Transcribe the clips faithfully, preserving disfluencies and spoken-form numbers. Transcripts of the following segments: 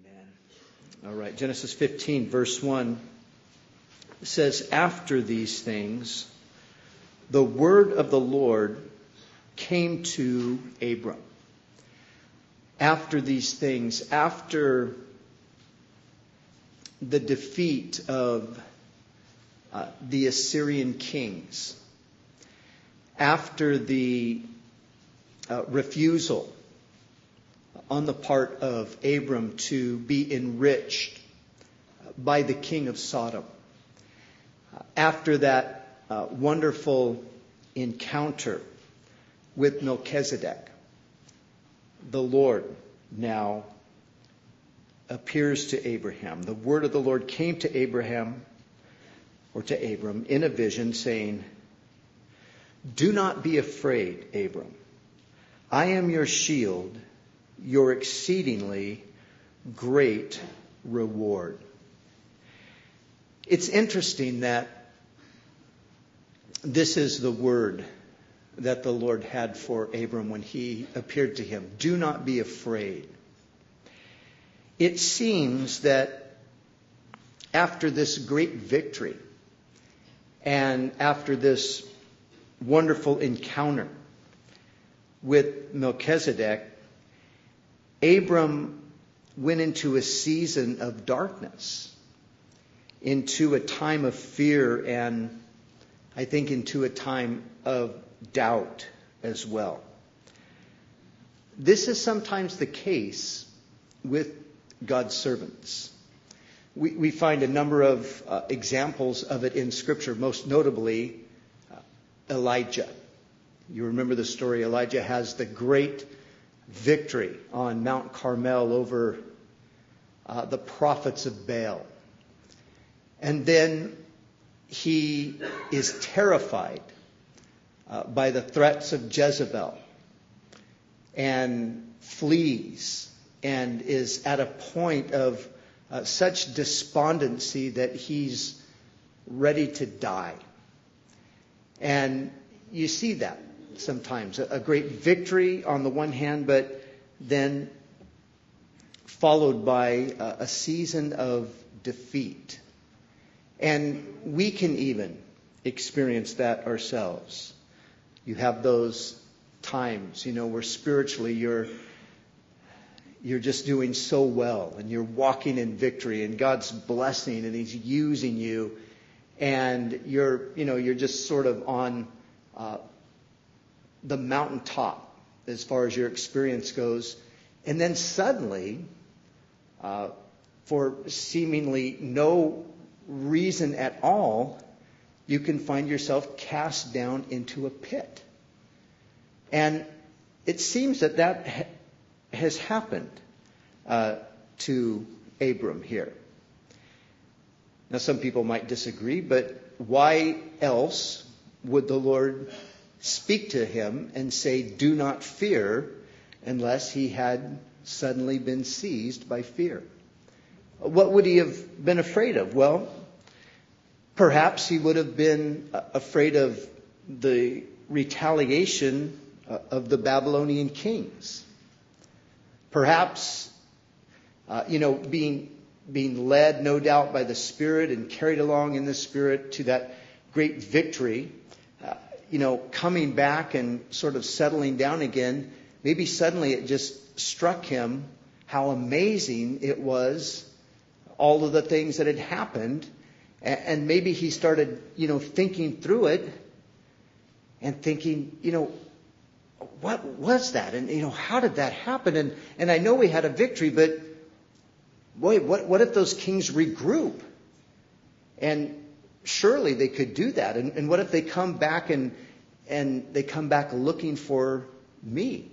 Amen. All right, Genesis fifteen, verse one says, after these things, the word of the Lord came to Abram. After these things, after the defeat of uh, the Assyrian kings, after the uh, refusal on the part of Abram to be enriched by the king of Sodom, after that uh, wonderful encounter with Melchizedek, the Lord now appears to Abraham. The word of the Lord came to Abraham, or to Abram, in a vision, saying, "Do not be afraid, Abram. I am your shield, your exceedingly great reward." It's interesting that this is the word that the Lord had for Abram when he appeared to him. Do not be afraid. It seems that after this great victory and after this wonderful encounter with Melchizedek, Abram went into a season of darkness, into a time of fear, and I think into a time of doubt as well. This is sometimes the case with God's servants. We, we find a number of uh, examples of it in Scripture, most notably uh, Elijah. You remember the story. Elijah has the great victory on Mount Carmel over uh, the prophets of Baal. And then he is terrified uh, by the threats of Jezebel and flees and is at a point of uh, such despondency that he's ready to die. And you see that sometimes. A great victory on the one hand, but then followed by a season of defeat. And we can even experience that ourselves. You have those times, you know, where spiritually you're you're just doing so well and you're walking in victory and God's blessing and He's using you, and you're, you know, you're just sort of on uh, the mountaintop as far as your experience goes. And then suddenly, uh, for seemingly no reason at all, you can find yourself cast down into a pit. And it seems that that ha- has happened uh, to Abram here. Now, some people might disagree, but why else would the Lord speak to him and say, "Do not fear," unless he had suddenly been seized by fear? What would he have been afraid of? Well, perhaps he would have been afraid of the retaliation of the Babylonian kings. Perhaps, uh, you know, being being led, no doubt, by the Spirit and carried along in the Spirit to that great victory, uh, you know, coming back and sort of settling down again, maybe suddenly it just struck him how amazing it was, all of the things that had happened. And maybe he started, you know, thinking through it and thinking, you know, what was that? And, you know, how did that happen? And and I know we had a victory, but boy, what, what if those kings regroup? And surely they could do that. And, and what if they come back and and they come back looking for me?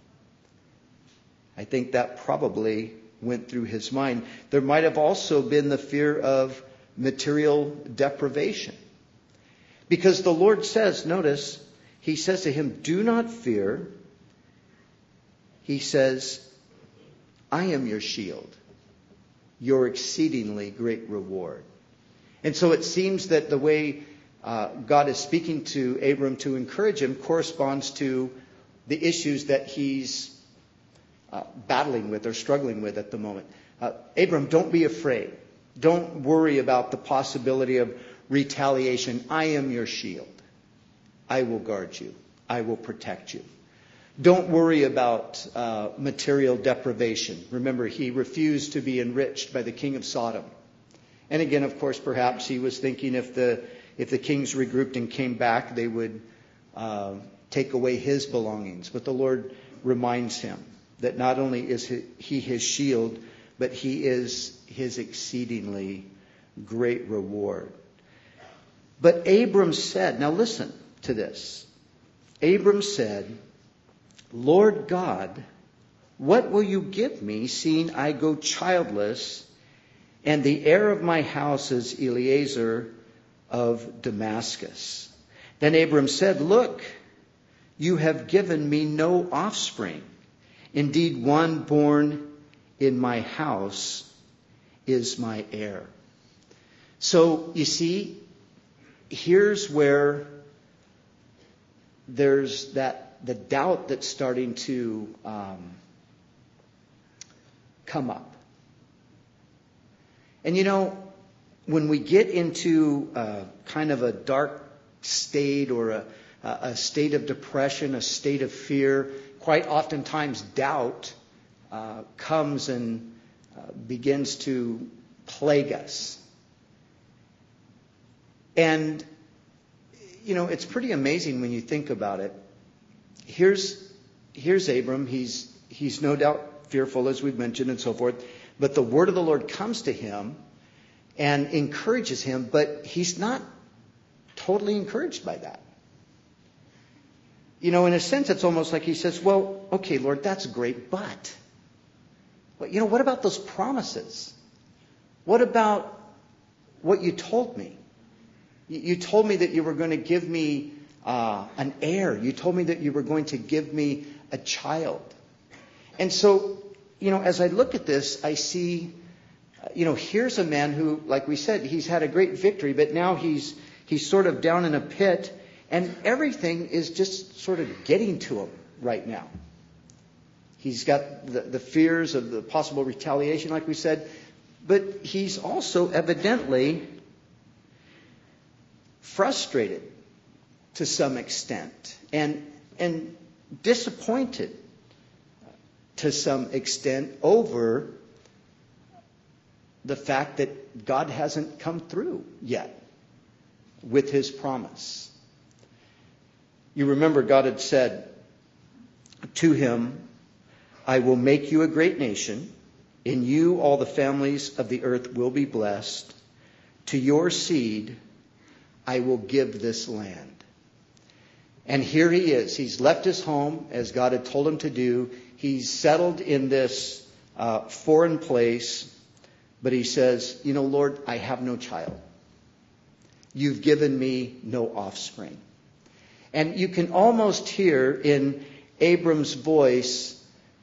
I think that probably went through his mind. There might have also been the fear of material deprivation. Because the Lord says, notice, He says to him, "Do not fear." He says, "I am your shield, your exceedingly great reward." And so it seems that the way uh, God is speaking to Abram to encourage him corresponds to the issues that he's uh, battling with or struggling with at the moment. Uh, Abram, don't be afraid. Don't worry about the possibility of retaliation. I am your shield. I will guard you. I will protect you. Don't worry about uh, material deprivation. Remember, he refused to be enriched by the king of Sodom. And again, of course, perhaps he was thinking if the if the kings regrouped and came back, they would uh, take away his belongings. But the Lord reminds him that not only is he his shield, but he is his exceedingly great reward. But Abram said, now listen to this. Abram said, Lord God, what will you give me, seeing I go childless, and the heir of my house is Eliezer of Damascus? Then Abram said, look, you have given me no offspring. Indeed, one born in my house is my heir. So, you see, here's where there's that the doubt that's starting to um, come up. And you know, when we get into uh, kind of a dark state or a, a state of depression, a state of fear, quite oftentimes doubt uh, comes and uh, begins to plague us. And, you know, it's pretty amazing when you think about it. Here's here's Abram. He's he's no doubt fearful, as we've mentioned, and so forth. But the word of the Lord comes to him and encourages him, but he's not totally encouraged by that. You know, in a sense, it's almost like he says, well, okay, Lord, that's great, but, but you know, what about those promises? What about what you told me? You told me that you were going to give me uh, an heir. You told me that you were going to give me a child. And so, you know, as I look at this, I see, uh, you know, here's a man who, like we said, he's had a great victory, but now he's he's sort of down in a pit, and everything is just sort of getting to him right now. He's got the, the fears of the possible retaliation, like we said, but he's also evidently frustrated to some extent and and disappointed to some extent over the fact that God hasn't come through yet with his promise. You remember God had said to him, I will make you a great nation. In you all the families of the earth will be blessed. To your seed I will give this land. And here he is. He's left his home as God had told him to do. He's settled in this uh, foreign place. But he says, you know, Lord, I have no child. You've given me no offspring. And you can almost hear in Abram's voice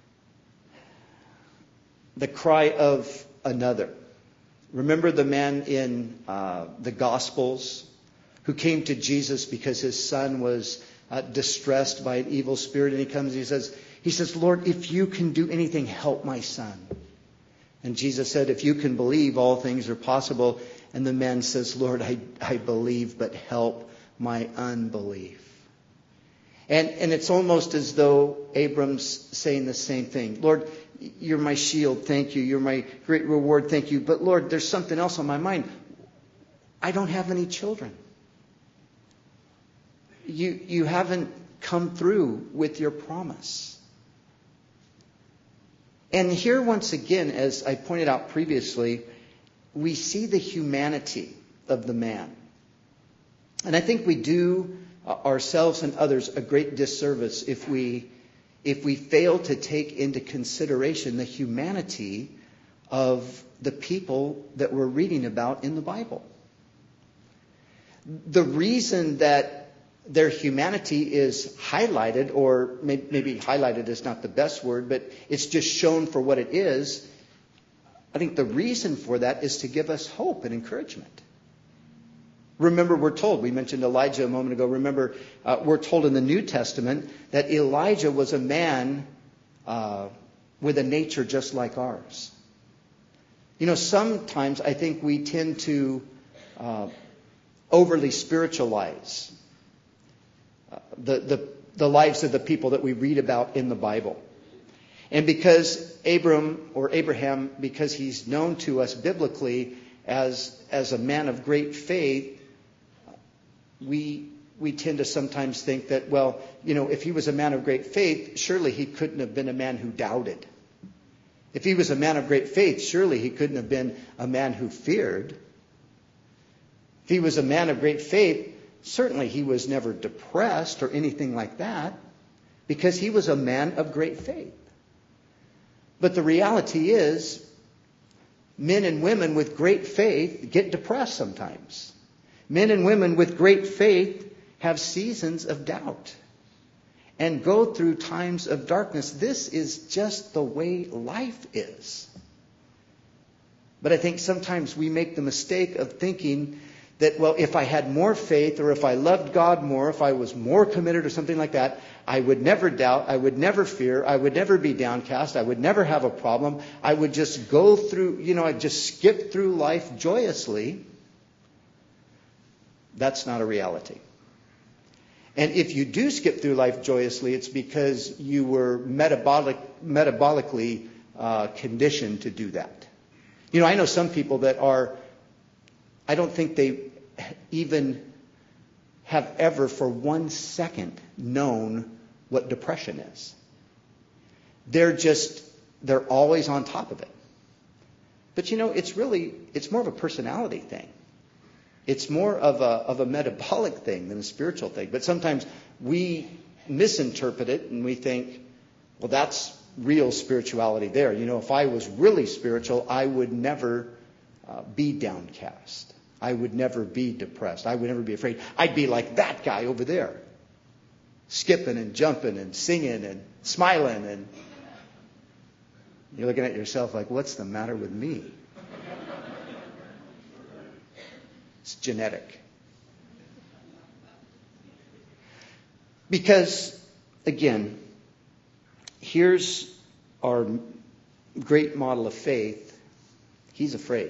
the cry of another. Remember the man in uh, the Gospels who came to Jesus because his son was uh, distressed by an evil spirit, and he comes and he says, he says, Lord, if you can do anything, help my son. And Jesus said, if you can believe, all things are possible. And the man says, Lord, I, I believe, but help my unbelief. And, and it's almost as though Abram's saying the same thing. Lord, you're my shield, thank you. You're my great reward, thank you. But Lord, there's something else on my mind. I don't have any children. You, you haven't come through with your promise. And here once again, as I pointed out previously, we see the humanity of the man. And I think we do ourselves and others a great disservice if we if we fail to take into consideration the humanity of the people that we're reading about in the Bible. The reason that their humanity is highlighted, or maybe highlighted is not the best word, but it's just shown for what it is. I think the reason for that is to give us hope and encouragement. Remember, we're told, we mentioned Elijah a moment ago, remember, uh, we're told in the New Testament that Elijah was a man uh, with a nature just like ours. You know, sometimes I think we tend to uh, overly spiritualize uh, the, the, the lives of the people that we read about in the Bible. And because Abram or Abraham, because he's known to us biblically as, as a man of great faith, we we tend to sometimes think that, well, you know, if he was a man of great faith, surely he couldn't have been a man who doubted. If he was a man of great faith, surely he couldn't have been a man who feared. If he was a man of great faith, certainly he was never depressed or anything like that, because he was a man of great faith. But the reality is, men and women with great faith get depressed sometimes. Men and women with great faith have seasons of doubt and go through times of darkness. This is just the way life is. But I think sometimes we make the mistake of thinking that, well, if I had more faith, or if I loved God more, if I was more committed or something like that, I would never doubt, I would never fear, I would never be downcast, I would never have a problem. I would just go through, you know, I'd just skip through life joyously. That's not a reality. And if you do skip through life joyously, it's because you were metabolic, metabolically uh, conditioned to do that. You know, I know some people that are, I don't think they even have ever for one second known what depression is. They're just, they're always on top of it. But you know, it's really, it's more of a personality thing. It's more of a, of a metabolic thing than a spiritual thing. But sometimes we misinterpret it and we think, well, that's real spirituality there. You know, if I was really spiritual, I would never uh, be downcast. I would never be depressed. I would never be afraid. I'd be like that guy over there, skipping and jumping and singing and smiling. And you're looking at yourself like, what's the matter with me? It's genetic. Because, again, here's our great model of faith. He's afraid.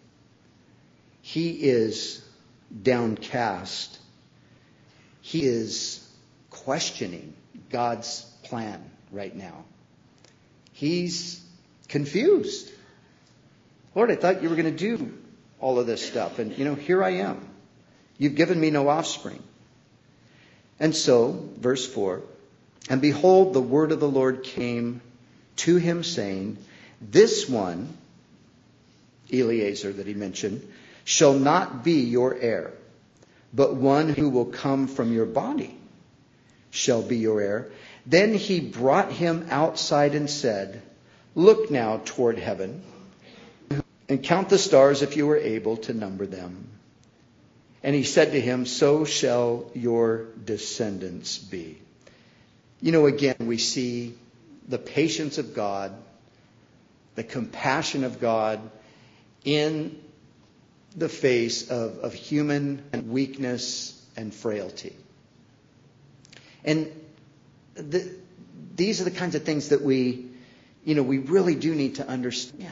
He is downcast. He is questioning God's plan right now. He's confused. Lord, I thought you were going to do all of this stuff. And, you know, here I am. You've given me no offspring. And so, verse four, and behold, the word of the Lord came to him, saying, this one, Eliezer that he mentioned, shall not be your heir, but one who will come from your body shall be your heir. Then he brought him outside and said, look now toward heaven, and count the stars if you are able to number them. And he said to him, so shall your descendants be. You know, again, we see the patience of God, the compassion of God in the face of, of human weakness and frailty. And the, these are the kinds of things that we, you know, we really do need to understand.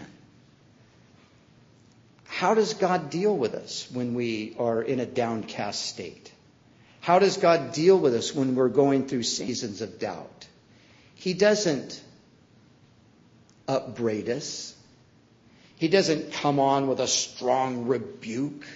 How does God deal with us when we are in a downcast state? How does God deal with us when we're going through seasons of doubt? He doesn't upbraid us. He doesn't come on with a strong rebuke.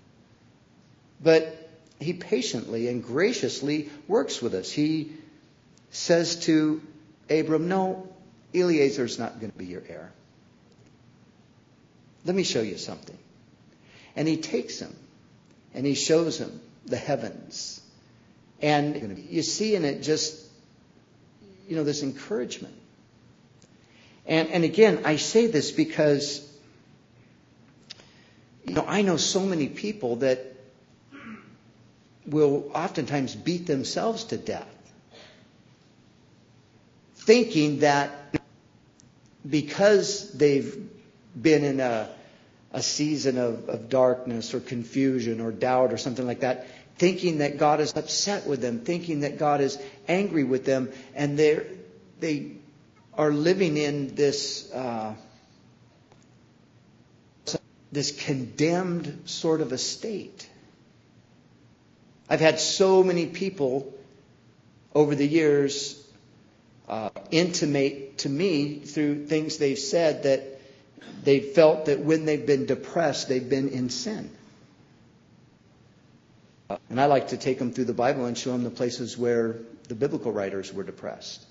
But he patiently and graciously works with us. He says to Abram, no, Eliezer's not going to be your heir. Let me show you something. And he takes him and he shows him the heavens. And you see in it just, you know, this encouragement. And, and again, I say this because, you know, I know so many people that will oftentimes beat themselves to death, thinking that because they've been in a, a season of, of darkness or confusion or doubt or something like that, thinking that God is upset with them, thinking that God is angry with them, and they they are living in this uh, this condemned sort of a state. I've had so many people over the years uh, intimate to me through things they've said that they felt that when they've been depressed, they've been in sin. And I like to take them through the Bible and show them the places where the biblical writers were depressed.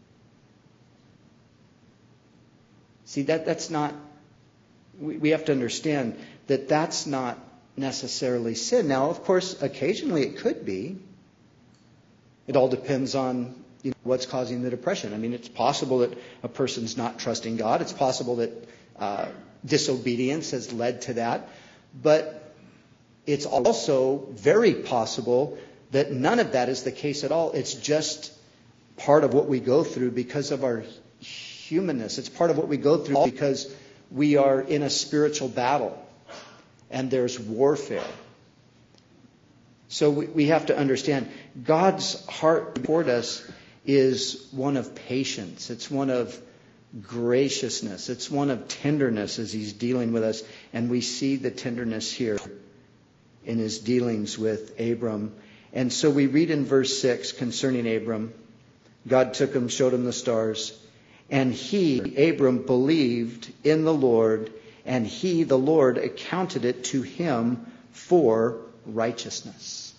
See, that that's not, we, we have to understand that that's not necessarily sin. Now, of course, occasionally it could be. It all depends on, you know, what's causing the depression. I mean, it's possible that a person's not trusting God. It's possible that uh, disobedience has led to that. But it's also very possible that none of that is the case at all. It's just part of what we go through because of our humanness. It's part of what we go through because we are in a spiritual battle and there's warfare. So we, we have to understand God's heart toward us is one of patience. It's one of graciousness. It's one of tenderness as He's dealing with us. And we see the tenderness here in His dealings with Abram. And so we read in verse six concerning Abram, God took him, showed him the stars, and he, Abram, believed in the Lord, and he, the Lord, accounted it to him for righteousness.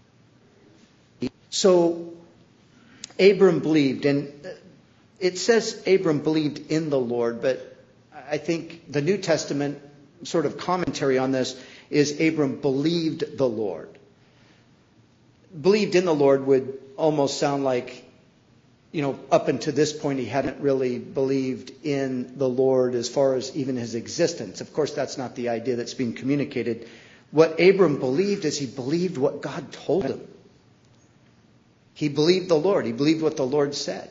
So Abram believed, and it says Abram believed in the Lord, but I think the New Testament sort of commentary on this is Abram believed the Lord. Believed in the Lord would almost sound like, you know, up until this point he hadn't really believed in the Lord as far as even his existence. Of course, that's not the idea that's being communicated. What Abram believed is he believed what God told him. He believed the Lord. He believed what the Lord said.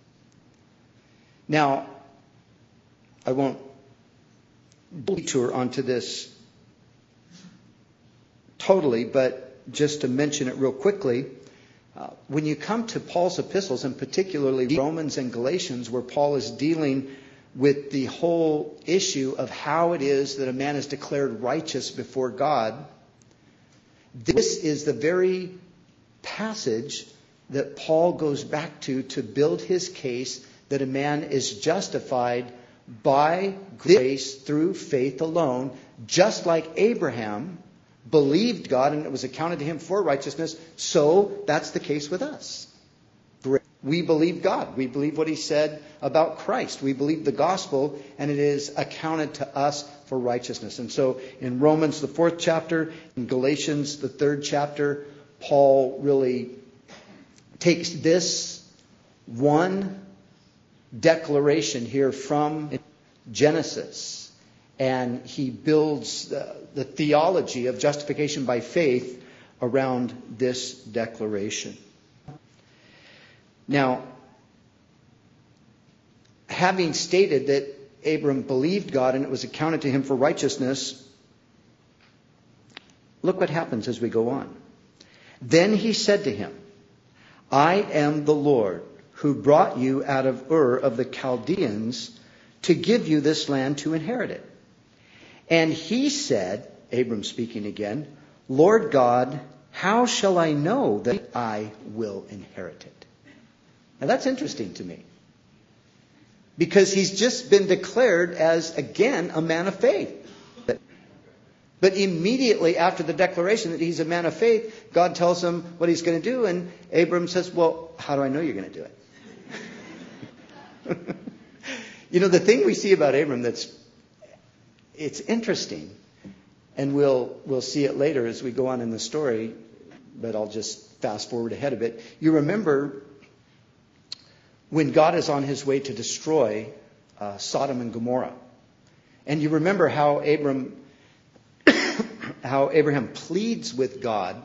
Now, I won't detour onto this totally, but just to mention it real quickly, uh, when you come to Paul's epistles, and particularly Romans and Galatians, where Paul is dealing with the whole issue of how it is that a man is declared righteous before God, this is the very passage that Paul goes back to to build his case that a man is justified by grace through faith alone, just like Abraham believed God and it was accounted to him for righteousness. So that's the case with us. We believe God. We believe what He said about Christ. We believe the gospel, and it is accounted to us for righteousness. And so in Romans, the fourth chapter, in Galatians, the third chapter, Paul really takes this one declaration here from Genesis, and he builds the, the theology of justification by faith around this declaration. Now, having stated that Abram believed God and it was accounted to him for righteousness, look what happens as we go on. Then he said to him, I am the Lord who brought you out of Ur of the Chaldeans to give you this land to inherit it. And he said, Abram speaking again, Lord God, how shall I know that I will inherit it? Now that's interesting to me. Because he's just been declared as, again, a man of faith. But immediately after the declaration that he's a man of faith, God tells him what he's going to do. And Abram says, well, how do I know you're going to do it? You know, the thing we see about Abram that's it's interesting, and we'll we'll see it later as we go on in the story, but I'll just fast forward ahead a bit. You remember when God is on his way to destroy uh, Sodom and Gomorrah. And you remember how Abram, how Abraham pleads with God.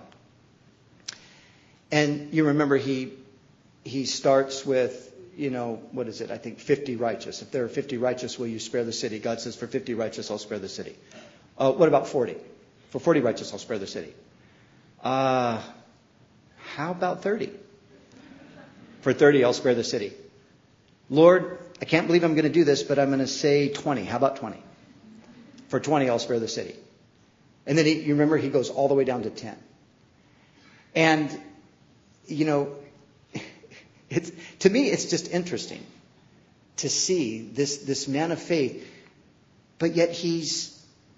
And you remember he he starts with, you know, what is it? I think fifty righteous. If there are fifty righteous, will you spare the city? God says, for fifty righteous, I'll spare the city. Uh, what about forty? For forty righteous, I'll spare the city. Uh, how about thirty? For thirty, I'll spare the city. Lord, I can't believe I'm going to do this, but I'm going to say twenty. How about twenty? For twenty, I'll spare the city. And then he, you remember he goes all the way down to ten. And, you know, it's, to me, it's just interesting to see this, this man of faith, but yet he's,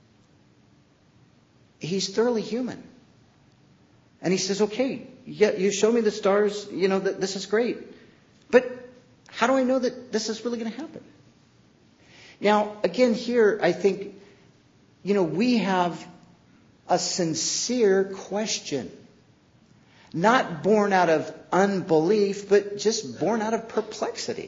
he's thoroughly human. And he says, okay, yeah, you show me the stars, you know, that this is great. But how do I know that this is really going to happen? Now, again, here, I think, you know, we have a sincere question. Not born out of unbelief, but just born out of perplexity.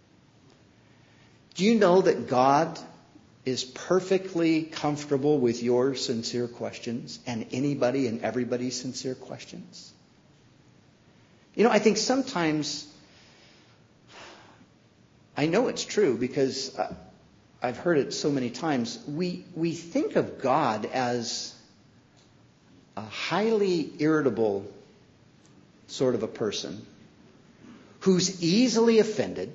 Do you know that God is perfectly comfortable with your sincere questions and anybody and everybody's sincere questions? You know, I think sometimes, I know it's true because I've heard it so many times, we, we think of God as a highly irritable sort of a person who's easily offended,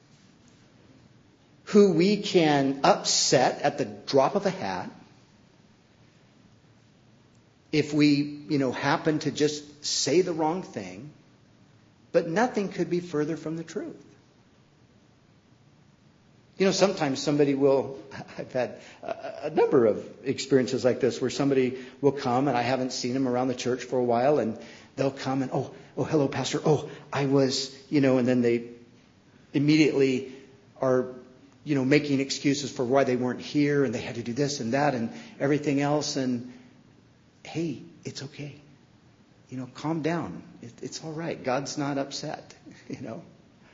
who we can upset at the drop of a hat if we, you know, happen to just say the wrong thing, but nothing could be further from the truth. You know, sometimes somebody will, I've had a, a number of experiences like this where somebody will come and I haven't seen them around the church for a while and they'll come and, oh, oh, hello, Pastor. Oh, I was, you know, and then they immediately are, you know, making excuses for why they weren't here and they had to do this and that and everything else. And hey, it's okay. You know, calm down. It, it's all right. God's not upset, you know.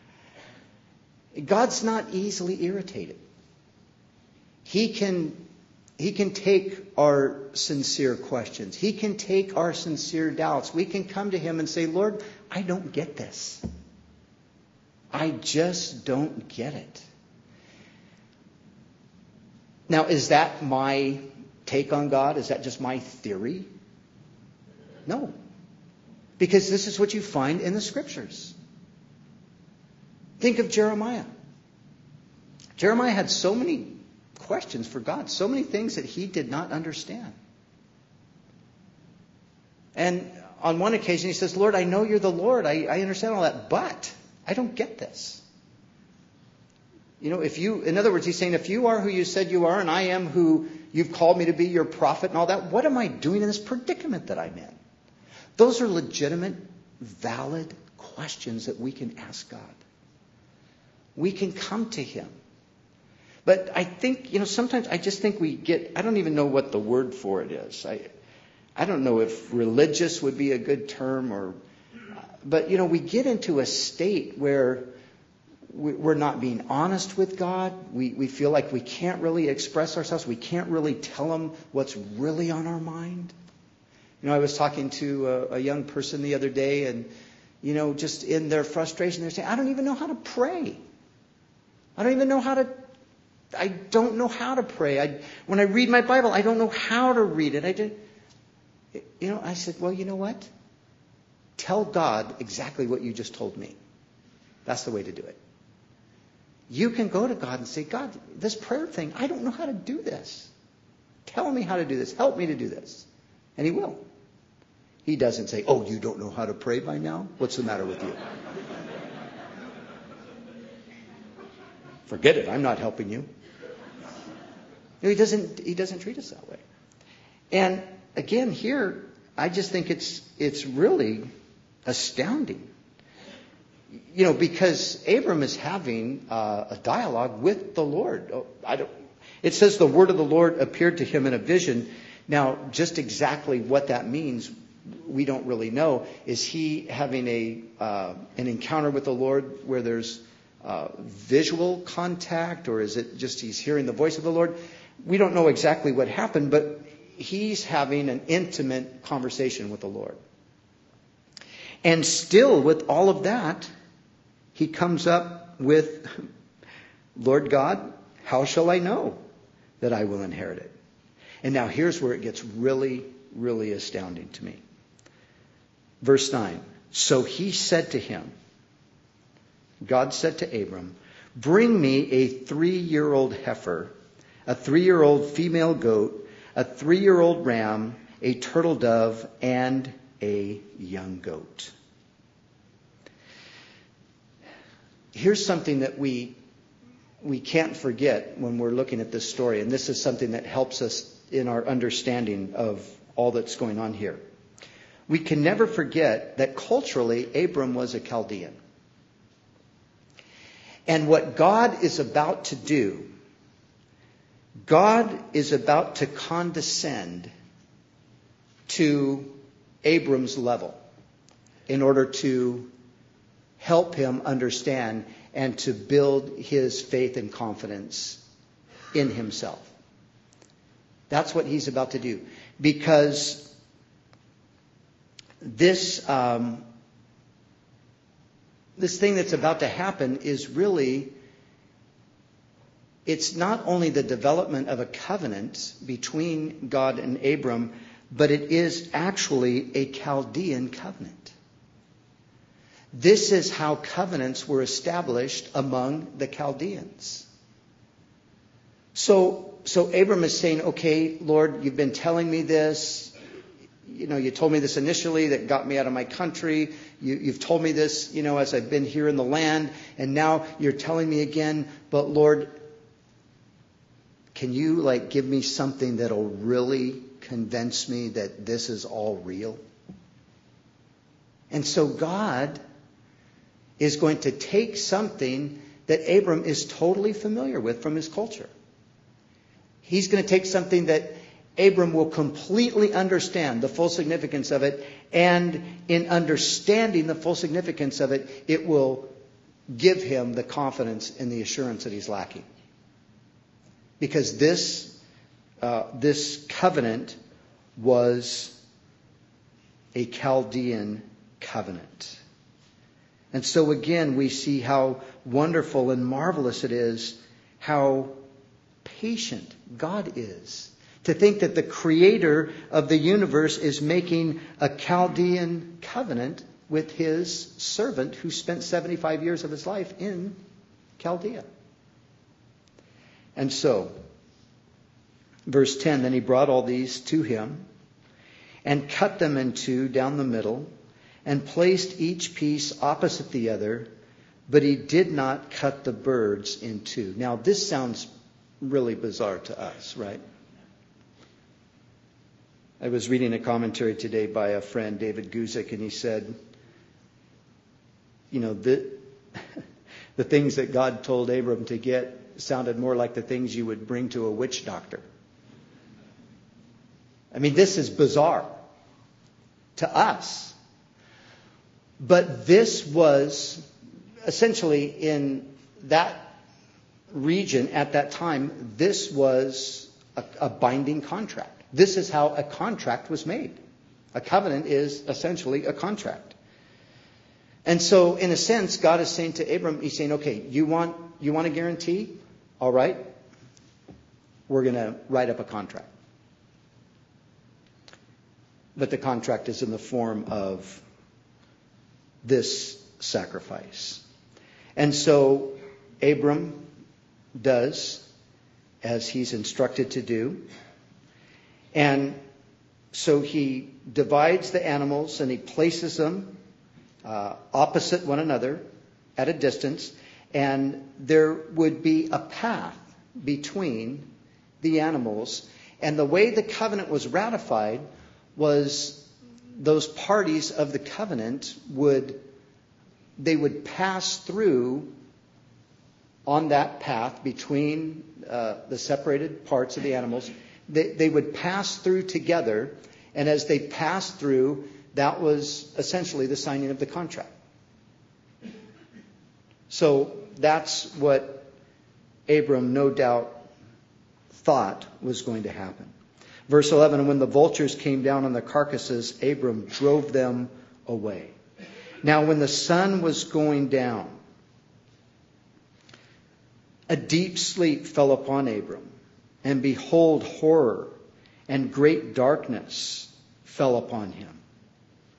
God's not easily irritated. He can, he can take our sincere questions. He can take our sincere doubts. We can come to him and say, Lord, I don't get this. I just don't get it. Now, is that my take on God? Is that just my theory? No. Because this is what you find in the Scriptures. Think of Jeremiah. Jeremiah had so many questions for God, so many things that he did not understand. And on one occasion he says, Lord, I know you're the Lord. I, I understand all that, but I don't get this. You know, if you, in other words, he's saying, if you are who you said you are, and I am who you've called me to be, your prophet and all that, what am I doing in this predicament that I'm in? Those are legitimate, valid questions that we can ask God. We can come to him. But I think, you know, sometimes I just think we get, I don't even know what the word for it is. I I don't know if religious would be a good term or, but, you know, we get into a state where we're not being honest with God. We, we feel like we can't really express ourselves. We can't really tell him what's really on our mind. You know, I was talking to a, a young person the other day and, you know, just in their frustration, they're saying, I don't even know how to pray. I don't even know how to, I don't know how to pray. I, when I read my Bible, I don't know how to read it. I did, you know, I said, well, you know what? Tell God exactly what you just told me. That's the way to do it. You can go to God and say, God, this prayer thing, I don't know how to do this. Tell me how to do this. Help me to do this. And he will. He doesn't say, oh, you don't know how to pray by now? What's the matter with you? Forget it. I'm not helping you. No, he doesn't, he doesn't treat us that way. And again, here, I just think it's it's really astounding. You know, because Abram is having uh, a dialogue with the Lord. Oh, I don't, it says the word of the Lord appeared to him in a vision. Now, just exactly what that means, we don't really know. Is he having a uh, an encounter with the Lord where there's uh, visual contact, or is it just he's hearing the voice of the Lord? We don't know exactly what happened, but he's having an intimate conversation with the Lord. And still, with all of that, he comes up with, Lord God, how shall I know that I will inherit it? And now here's where it gets really, really astounding to me. Verse nine. So he said to him, God said to Abram, Bring me a three-year-old heifer, a three-year-old female goat, a three-year-old ram, a turtle dove, and a young goat. Here's something that we we can't forget when we're looking at this story, and this is something that helps us in our understanding of all that's going on here. We can never forget that culturally, Abram was a Chaldean. And what God is about to do, God is about to condescend to Abram's level in order to help him understand and to build his faith and confidence in himself. That's what he's about to do. Because this, um, this thing that's about to happen is really, it's not only the development of a covenant between God and Abram, but it is actually a Chaldean covenant. This is how covenants were established among the Chaldeans. So, so Abram is saying, okay, Lord, you've been telling me this. You know, you told me this initially that got me out of my country. You, you've told me this, you know, as I've been here in the land. And now you're telling me again, but Lord, can you like give me something that'll really convince me that this is all real? And so God is going to take something that Abram is totally familiar with from his culture. He's going to take something that Abram will completely understand the full significance of it, and in understanding the full significance of it, it will give him the confidence and the assurance that he's lacking. Because this, uh, this covenant was a Chaldean covenant. And so again, we see how wonderful and marvelous it is, how patient God is. To think that the creator of the universe is making a Chaldean covenant with his servant who spent seventy-five years of his life in Chaldea. And so, verse ten, then he brought all these to him and cut them in two down the middle, and placed each piece opposite the other, but he did not cut the birds in two. Now, this sounds really bizarre to us, right? I was reading a commentary today by a friend, David Guzik, and he said, you know, the, the things that God told Abram to get sounded more like the things you would bring to a witch doctor. I mean, this is bizarre to us. But this was essentially in that region at that time, this was a, a binding contract. This is how a contract was made. A covenant is essentially a contract. And so, in a sense, God is saying to Abram, he's saying, okay, you want, you want a guarantee? All right. We're going to write up a contract. But the contract is in the form of this sacrifice. And so Abram does as he's instructed to do. And so he divides the animals and he places them uh, opposite one another at a distance. And there would be a path between the animals. And the way the covenant was ratified was those parties of the covenant would, they would pass through on that path between uh, the separated parts of the animals. They, they would pass through together, and as they passed through, that was essentially the signing of the contract. So that's what Abram no doubt thought was going to happen. Verse eleven, and when the vultures came down on the carcasses, Abram drove them away. Now when the sun was going down, a deep sleep fell upon Abram, and behold, horror and great darkness fell upon him.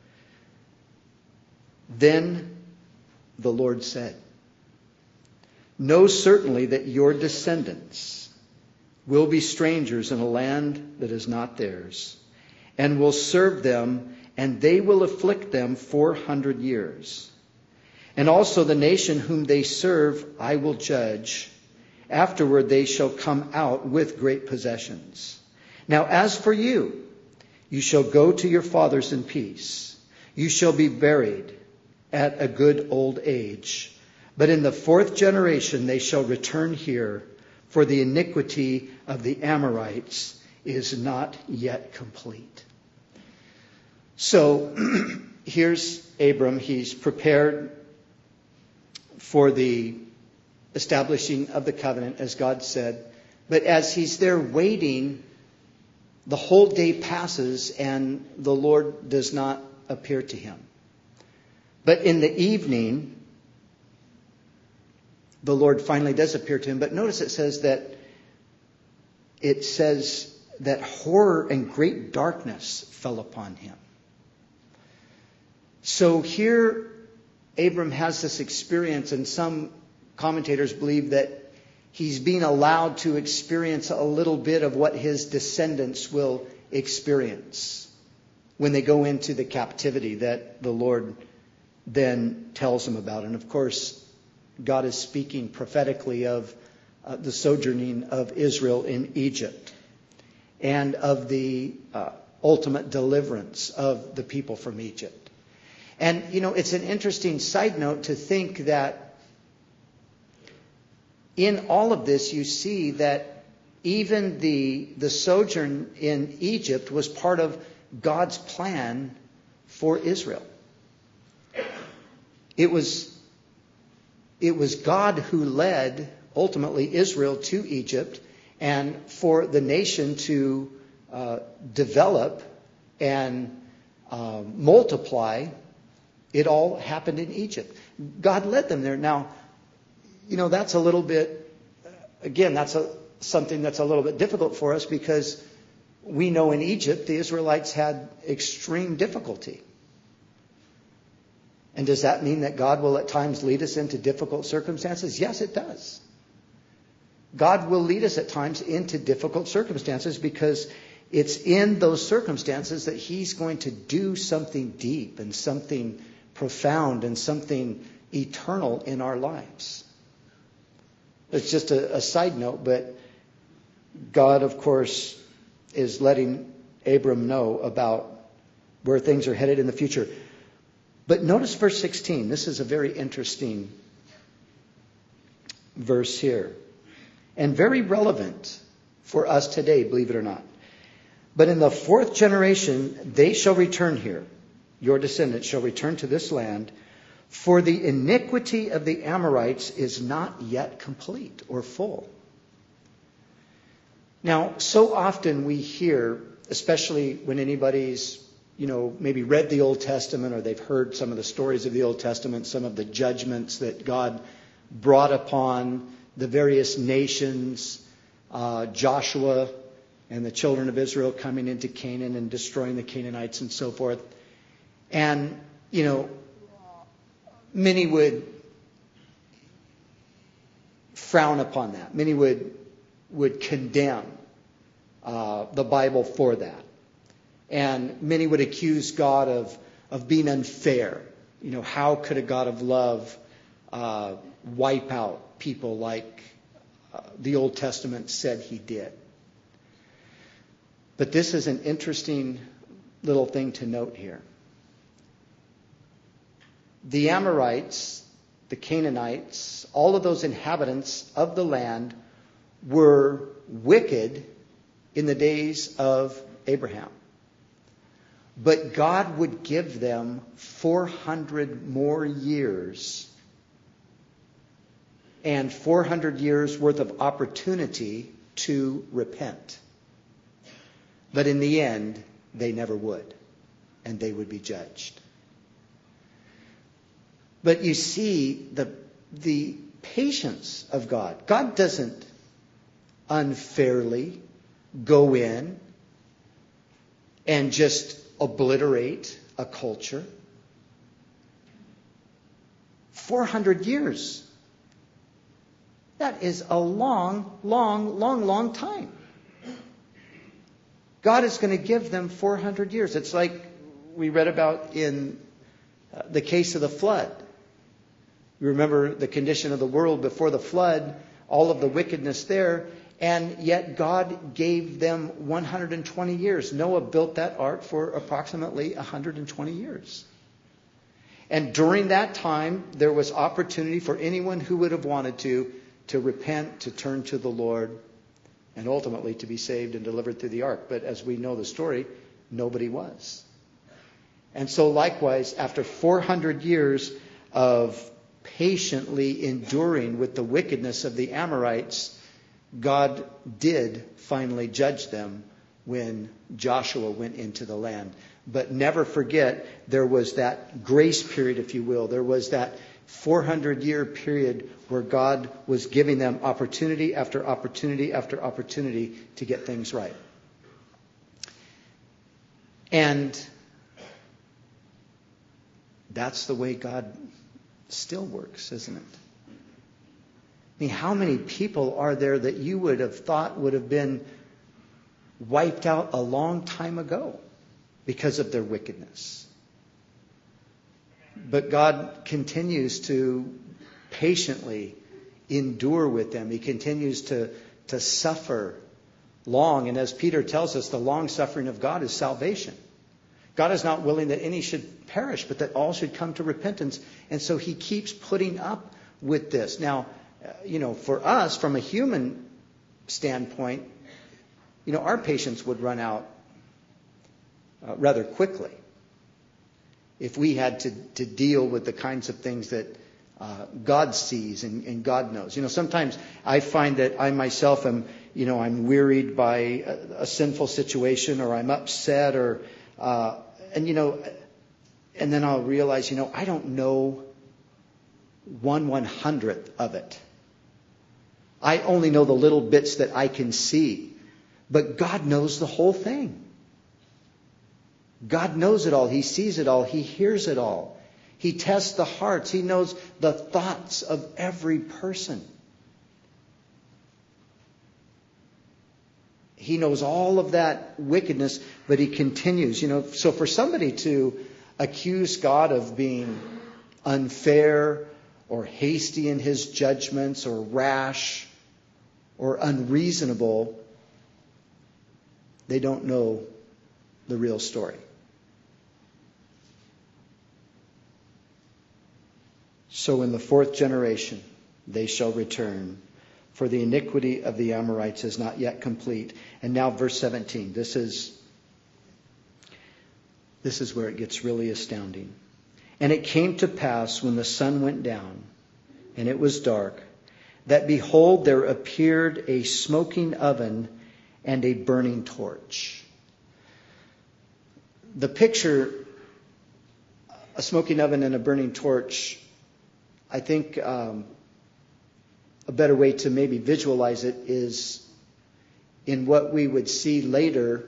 Then the Lord said, know certainly that your descendants will be strangers in a land that is not theirs, and will serve them, and they will afflict them four hundred years. And also the nation whom they serve I will judge. Afterward they shall come out with great possessions. Now as for you, you shall go to your fathers in peace. You shall be buried at a good old age. But in the fourth generation they shall return here, for the iniquity of the Amorites is not yet complete. So here's Abram. He's prepared for the establishing of the covenant, as God said. But as he's there waiting, the whole day passes and the Lord does not appear to him. But in the evening, the Lord finally does appear to him. But notice it says that it says that horror and great darkness fell upon him. So here Abram has this experience, and some commentators believe that he's being allowed to experience a little bit of what his descendants will experience when they go into the captivity that the Lord then tells them about. And of course, God is speaking prophetically of uh, the sojourning of Israel in Egypt and of the uh, ultimate deliverance of the people from Egypt. And, you know, it's an interesting side note to think that in all of this, you see that even the, the sojourn in Egypt was part of God's plan for Israel. It was, it was God who led, ultimately, Israel to Egypt, and for the nation to uh, develop and uh, multiply. It all happened in Egypt. God led them there. Now, you know, that's a little bit, again, that's a, something that's a little bit difficult for us, because we know in Egypt the Israelites had extreme difficulty. And does that mean that God will at times lead us into difficult circumstances? Yes, it does. God will lead us at times into difficult circumstances, because it's in those circumstances that He's going to do something deep and something profound and something eternal in our lives. It's just a, a side note, but God, of course, is letting Abram know about where things are headed in the future. But notice verse sixteen. This is a very interesting verse here, and very relevant for us today, believe it or not. But in the fourth generation, they shall return here. Your descendants shall return to this land, for the iniquity of the Amorites is not yet complete or full. Now, so often we hear, especially when anybody's, you know, maybe read the Old Testament, or they've heard some of the stories of the Old Testament, some of the judgments that God brought upon the various nations, uh, Joshua and the children of Israel coming into Canaan and destroying the Canaanites and so forth. And, you know, many would frown upon that. Many would would condemn uh, the Bible for that. And many would accuse God of, of being unfair. You know, how could a God of love uh, wipe out people like uh, the Old Testament said He did? But this is an interesting little thing to note here. The Amorites, the Canaanites, all of those inhabitants of the land were wicked in the days of Abraham. But God would give them four hundred more years and four hundred years worth of opportunity to repent. But in the end, they never would, and they would be judged. But you see the, the patience of God. God doesn't unfairly go in and just obliterate a culture. four hundred years. That is a long, long, long, long time. God is going to give them four hundred years. It's like we read about in the case of the flood. You remember the condition of the world before the flood, all of the wickedness there, and yet God gave them one hundred twenty years. Noah built that ark for approximately one hundred twenty years. And during that time, there was opportunity for anyone who would have wanted to, to repent, to turn to the Lord, and ultimately to be saved and delivered through the ark. But as we know the story, nobody was. And so likewise, after four hundred years of patiently enduring with the wickedness of the Amorites, God did finally judge them when Joshua went into the land. But never forget, there was that grace period, if you will. There was that four hundred year period where God was giving them opportunity after opportunity after opportunity to get things right. And that's the way God still works, isn't it? I mean, how many people are there that you would have thought would have been wiped out a long time ago because of their wickedness? But God continues to patiently endure with them. He continues to, to suffer long. And as Peter tells us, the long suffering of God is salvation. God is not willing that any should perish, but that all should come to repentance. And so he keeps putting up with this. Now, you know, for us, from a human standpoint, you know, our patience would run out uh, rather quickly if we had to, to deal with the kinds of things that uh, God sees and, and God knows. You know, sometimes I find that I myself am, you know, I'm wearied by a, a sinful situation, or I'm upset, or, uh, and, you know, and then I'll realize, you know, I don't know one one hundredth of it. I only know the little bits that I can see. But God knows the whole thing. God knows it all. He sees it all. He hears it all. He tests the hearts. He knows the thoughts of every person. He knows all of that wickedness, but he continues. You know, so for somebody to accuse God of being unfair or hasty in his judgments or rash or unreasonable, they don't know the real story. So in the fourth generation they shall return, for the iniquity of the Amorites is not yet complete. And now verse seventeen. This is, this is where it gets really astounding. And it came to pass when the sun went down and it was dark, that behold, there appeared a smoking oven and a burning torch. The picture, a smoking oven and a burning torch, I think um, a better way to maybe visualize it is in what we would see later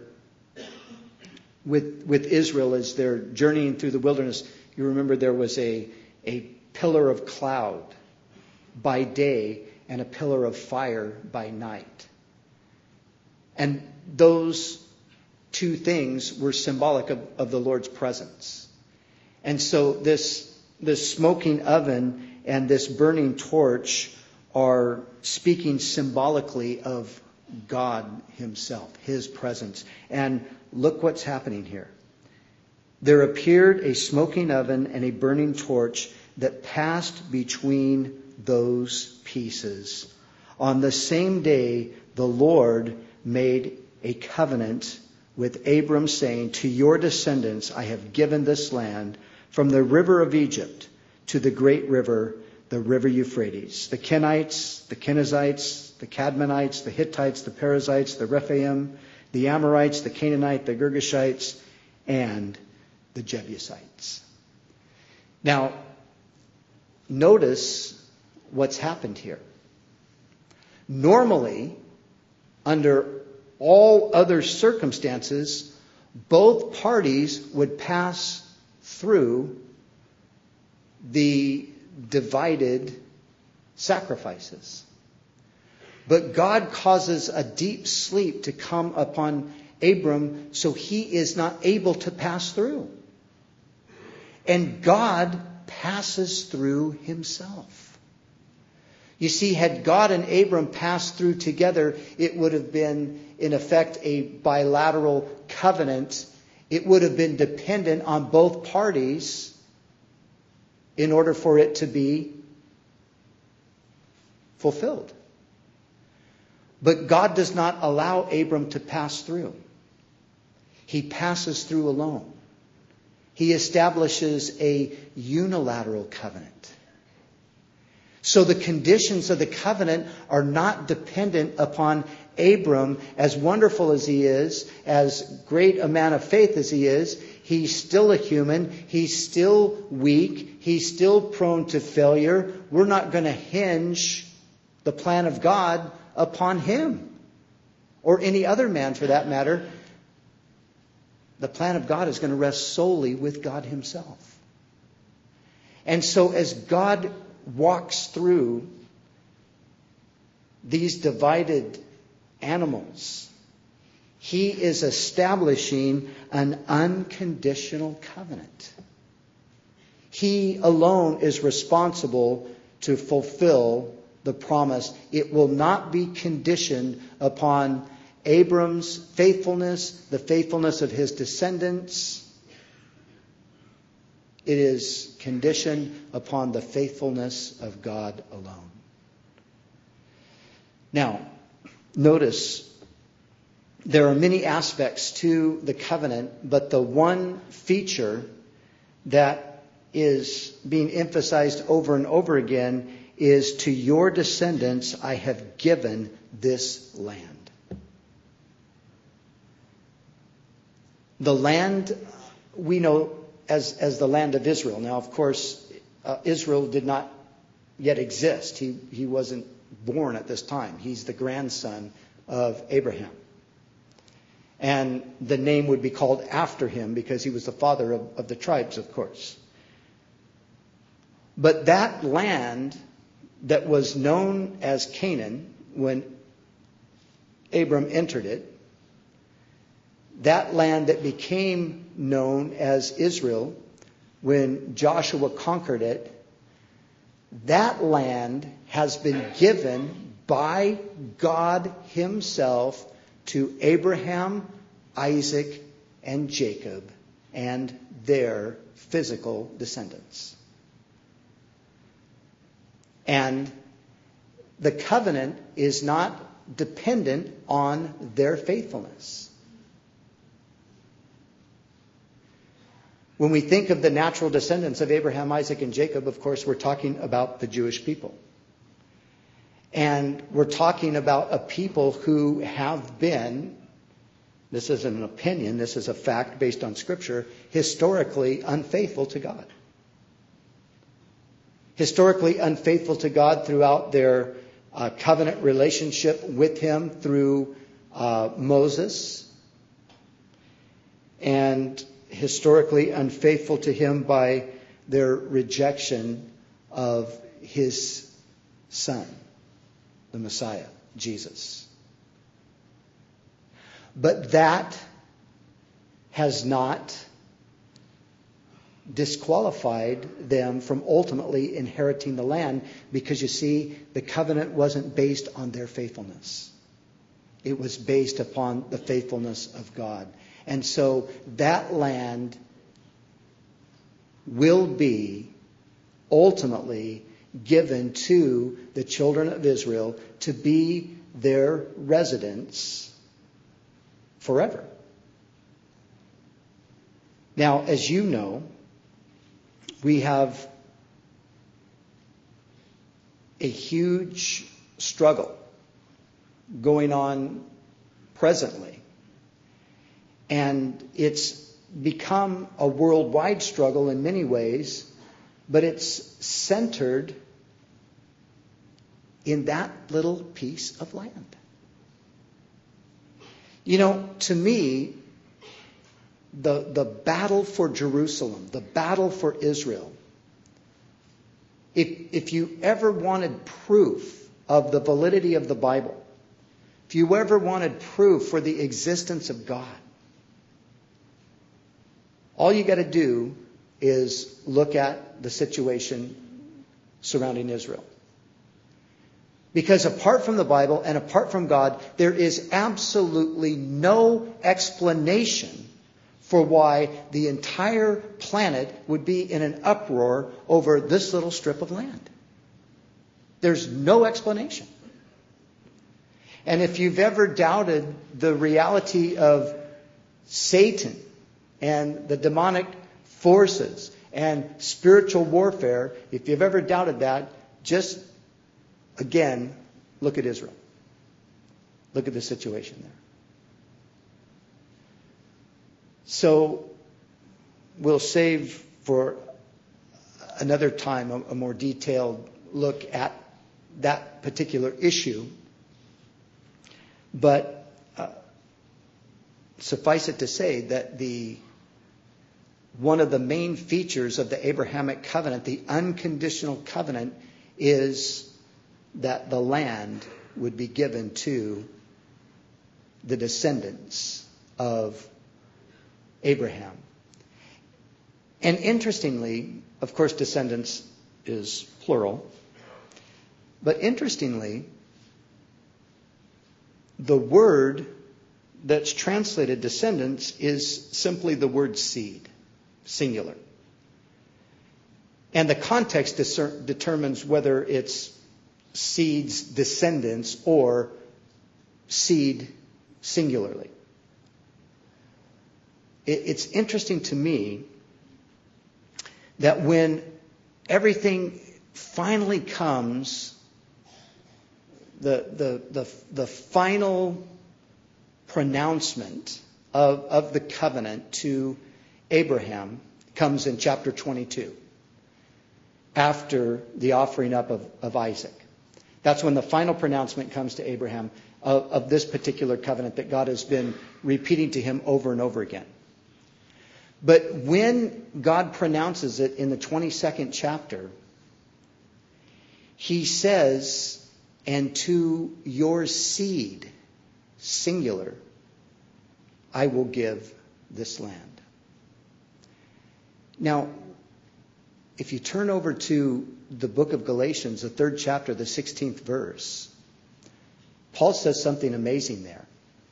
with with Israel as they're journeying through the wilderness. You remember there was a, a pillar of cloud by day and a pillar of fire by night. And those two things were symbolic of, of the Lord's presence. And so this, this smoking oven and this burning torch are speaking symbolically of God himself, his presence. And look what's happening here. There appeared a smoking oven and a burning torch that passed between those pieces. On the same day, the Lord made a covenant with Abram, saying, to your descendants I have given this land, from the river of Egypt to the great river, the river Euphrates. The Kenites, the Kenizzites, the Cadmonites, the Hittites, the Perizzites, the Rephaim, the Amorites, the Canaanites, the Girgashites, and the Jebusites. Now, notice what's happened here. Normally, under all other circumstances, both parties would pass through the divided sacrifices. But God causes a deep sleep to come upon Abram so he is not able to pass through. And God passes through himself. You see, had God and Abram passed through together, it would have been, in effect, a bilateral covenant. It would have been dependent on both parties in order for it to be fulfilled. But God does not allow Abram to pass through. He passes through alone. He establishes a unilateral covenant. So the conditions of the covenant are not dependent upon Abram. As wonderful as he is, as great a man of faith as he is, he's still a human. He's still weak. He's still prone to failure. We're not going to hinge the plan of God upon him or any other man for that matter. The plan of God is going to rest solely with God himself. And so as God walks through these divided animals, he is establishing an unconditional covenant. He alone is responsible to fulfill the promise. It will not be conditioned upon Abram's faithfulness, the faithfulness of his descendants. It is conditioned upon the faithfulness of God alone. Now, notice there are many aspects to the covenant, but the one feature that is being emphasized over and over again is, to your descendants I have given this land. The land we know as, as the land of Israel. Now, of course, uh, Israel did not yet exist. He, he wasn't born at this time. He's the grandson of Abraham. And the name would be called after him because he was the father of, of the tribes, of course. But that land that was known as Canaan when Abram entered it, that land that became known as Israel when Joshua conquered it, that land has been given by God himself to Abraham, Isaac, and Jacob and their physical descendants. And the covenant is not dependent on their faithfulness. When we think of the natural descendants of Abraham, Isaac, and Jacob, of course, we're talking about the Jewish people. And we're talking about a people who have been, this isn't an opinion, this is a fact based on Scripture, historically unfaithful to God. Historically unfaithful to God throughout their uh, covenant relationship with him through uh, Moses. And historically unfaithful to him by their rejection of his son, the Messiah, Jesus. But that has not disqualified them from ultimately inheriting the land, because you see, the covenant wasn't based on their faithfulness. It was based upon the faithfulness of God. And so that land will be ultimately given to the children of Israel to be their residence forever. Now, as you know, we have a huge struggle going on presently. And it's become a worldwide struggle in many ways, but it's centered in that little piece of land. You know, to me, the, the battle for Jerusalem, the battle for Israel, if, if you ever wanted proof of the validity of the Bible, if you ever wanted proof for the existence of God, all you got to do is look at the situation surrounding Israel. Because apart from the Bible and apart from God, there is absolutely no explanation for why the entire planet would be in an uproar over this little strip of land. There's no explanation. And if you've ever doubted the reality of Satan and the demonic forces and spiritual warfare, if you've ever doubted that, just again, look at Israel. Look at the situation there. So we'll save for another time a, a more detailed look at that particular issue. But uh, suffice it to say that the one of the main features of the Abrahamic covenant, the unconditional covenant, is that the land would be given to the descendants of Abraham. And interestingly, of course, descendants is plural. But interestingly, the word that's translated descendants is simply the word seed, singular. And the context discer- determines whether it's seeds, descendants, or seed singularly. It, it's interesting to me that when everything finally comes, the the the, the final pronouncement of, of the covenant to Abraham comes in chapter twenty-two, after the offering up of, of Isaac. That's when the final pronouncement comes to Abraham of, of this particular covenant that God has been repeating to him over and over again. But when God pronounces it in the twenty-second chapter, he says, and to your seed, singular, I will give this land. Now, if you turn over to the book of Galatians, the third chapter, the sixteenth verse, Paul says something amazing there.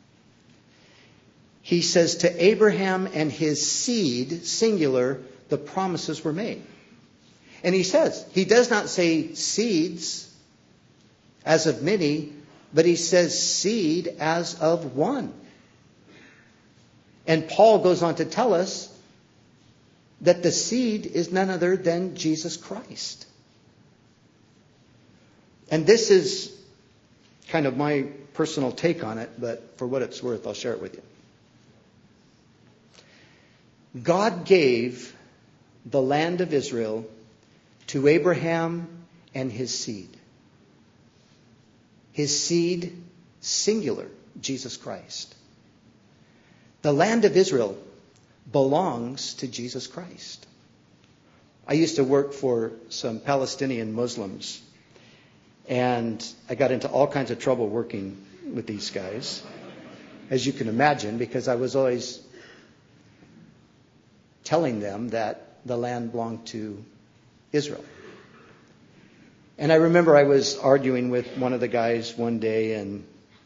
He says, to Abraham and his seed, singular, the promises were made. And he says, he does not say seeds as of many, but he says seed as of one. And Paul goes on to tell us that the seed is none other than Jesus Christ. And this is kind of my personal take on it, but for what it's worth, I'll share it with you. God gave the land of Israel to Abraham and his seed. His seed, singular, Jesus Christ. The land of Israel belongs to Jesus Christ. I used to work for some Palestinian Muslims, and I got into all kinds of trouble working with these guys, as you can imagine, because I was always telling them that the land belonged to Israel. And I remember I was arguing with one of the guys one day, and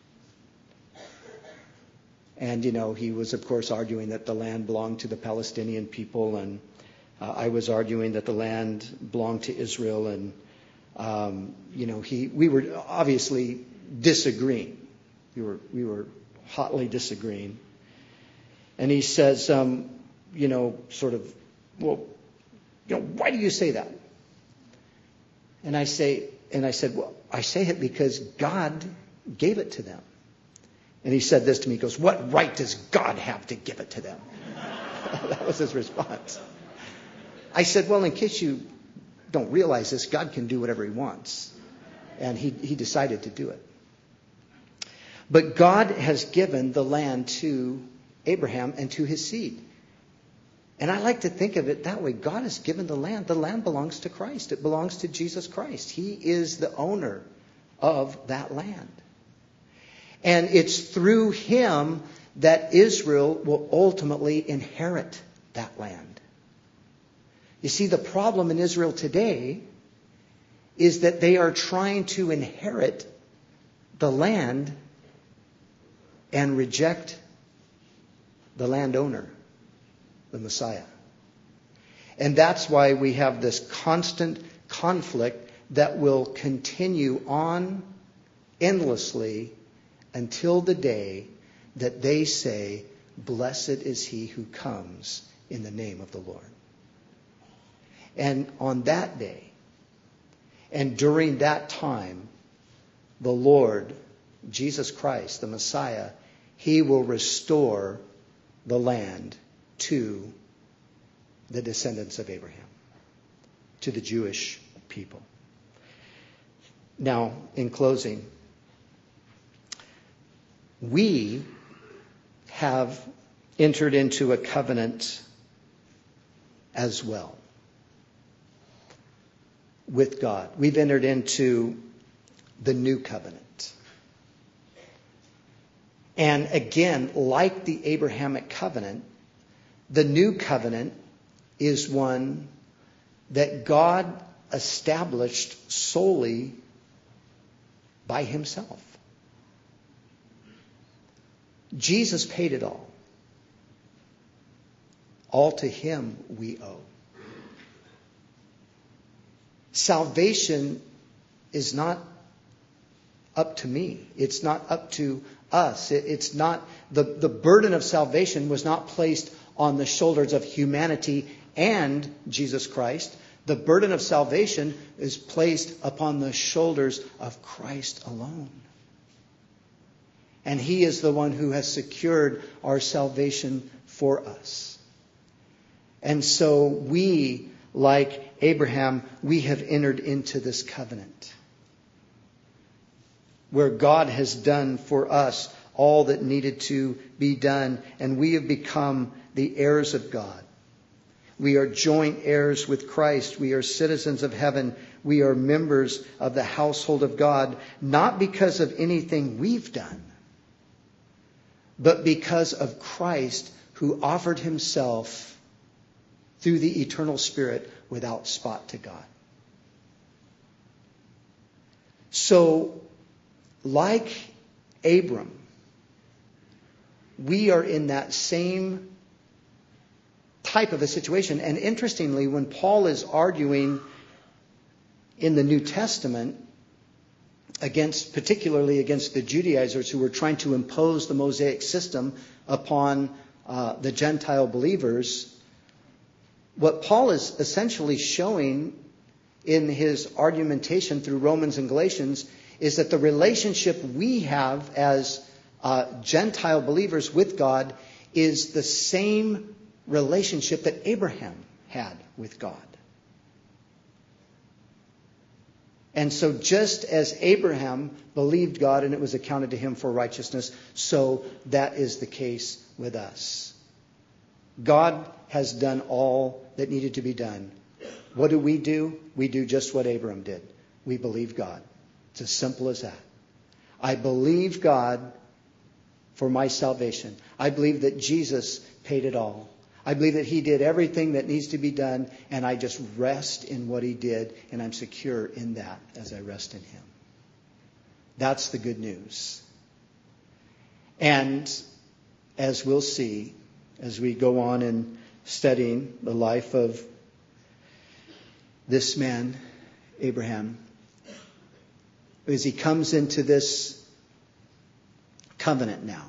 And, you know, he was, of course, arguing that the land belonged to the Palestinian people. And uh, I was arguing that the land belonged to Israel. And, um, you know, he we were obviously disagreeing. We were, we were hotly disagreeing. And he says, um, you know, sort of, well, you know, why do you say that? And I say, and I said, well, I say it because God gave it to them. And he said this to me. He goes, what right does God have to give it to them? That was his response. I said, well, in case you don't realize this, God can do whatever he wants. And he, he decided to do it. But God has given the land to Abraham and to his seed. And I like to think of it that way. God has given the land. The land belongs to Christ. It belongs to Jesus Christ. He is the owner of that land. And it's through him that Israel will ultimately inherit that land. You see, the problem in Israel today is that they are trying to inherit the land and reject the landowner, the Messiah. And that's why we have this constant conflict that will continue on endlessly until the day that they say, "Blessed is he who comes in the name of the Lord." And on that day, and during that time, the Lord, Jesus Christ, the Messiah, he will restore the land to the descendants of Abraham, to the Jewish people. Now, in closing, we have entered into a covenant as well with God. We've entered into the new covenant. And again, like the Abrahamic covenant, the new covenant is one that God established solely by himself. Jesus paid it all. All to him we owe. Salvation is not up to me. It's not up to us. It, it's not, the, the burden of salvation was not placed on the shoulders of humanity and Jesus Christ. The burden of salvation is placed upon the shoulders of Christ alone. And he is the one who has secured our salvation for us. And so we, like Abraham, we have entered into this covenant where God has done for us all that needed to be done, and we have become the heirs of God. We are joint heirs with Christ. We are citizens of heaven. We are members of the household of God, not because of anything we've done, but because of Christ, who offered himself through the eternal Spirit without spot to God. So, like Abram, we are in that same type of a situation. And interestingly, when Paul is arguing in the New Testament against, particularly against the Judaizers who were trying to impose the Mosaic system upon uh, the Gentile believers, what Paul is essentially showing in his argumentation through Romans and Galatians is that the relationship we have as uh, Gentile believers with God is the same relationship that Abraham had with God. And so just as Abraham believed God and it was accounted to him for righteousness, so that is the case with us. God has done all that needed to be done. What do we do? We do just what Abraham did. We believe God. It's as simple as that. I believe God for my salvation. I believe that Jesus paid it all. I believe that he did everything that needs to be done, and I just rest in what he did, and I'm secure in that as I rest in him. That's the good news. And as we'll see, as we go on in studying the life of this man, Abraham, as he comes into this covenant now,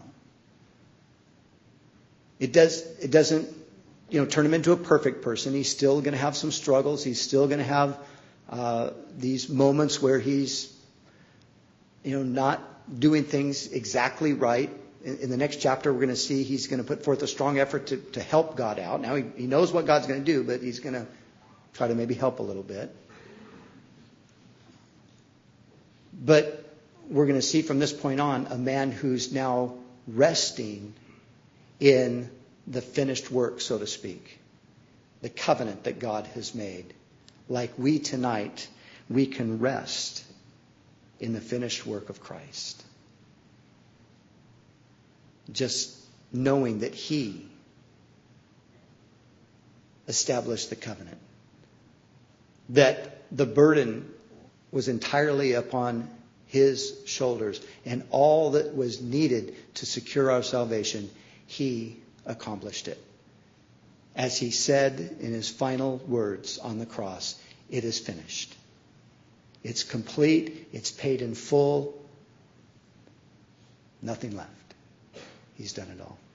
it does it doesn't you know turn him into a perfect person. He's still going to have some struggles. He's still going to have uh, these moments where he's you know not doing things exactly right. In, in the next chapter, we're going to see he's going to put forth a strong effort to, to help God out. Now he, he knows what God's going to do, but he's going to try to maybe help a little bit. But we're going to see from this point on a man who's now resting in the finished work, so to speak, the covenant that God has made. Like we tonight, we can rest in the finished work of Christ. Just knowing that He established the covenant. That the burden was entirely upon His shoulders, and all that was needed to secure our salvation, He accomplished it. As He said in His final words on the cross, it is finished. It's complete. It's paid in full. Nothing left. He's done it all.